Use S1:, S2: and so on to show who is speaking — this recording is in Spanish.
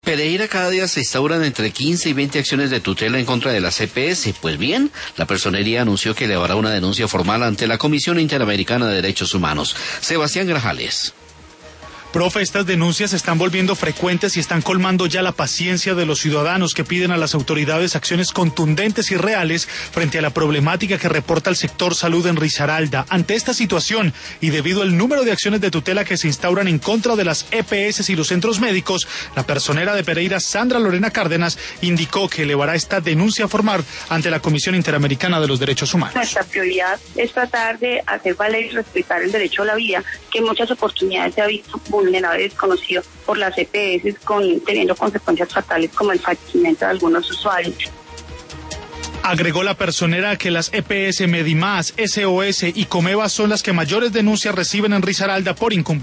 S1: Pereira, cada día se instauran entre 15 y 20 acciones de tutela en contra de las EPS. Pues bien, la Personería anunció que elevará una denuncia formal ante la Comisión Interamericana de Derechos Humanos. Sebastián Grajales.
S2: Profe, estas denuncias se están volviendo frecuentes y están colmando ya la paciencia de los ciudadanos que piden a las autoridades acciones contundentes y reales frente a la problemática que reporta el sector salud en Risaralda. Ante esta situación y debido al número de acciones de tutela que se instauran en contra de las EPS y los centros médicos, la personera de Pereira, Sandra Lorena Cárdenas, indicó que elevará esta denuncia formal ante la Comisión Interamericana de los Derechos Humanos.
S3: Nuestra prioridad es tratar de hacer valer y respetar el derecho a la vida, que en muchas oportunidades se ha visto vulnerable y desconocido por las EPS, teniendo consecuencias fatales como el fallecimiento de algunos usuarios.
S2: Agregó la personera que las EPS Medimás, SOS y Comeva son las que mayores denuncias reciben en Risaralda por incumplimiento.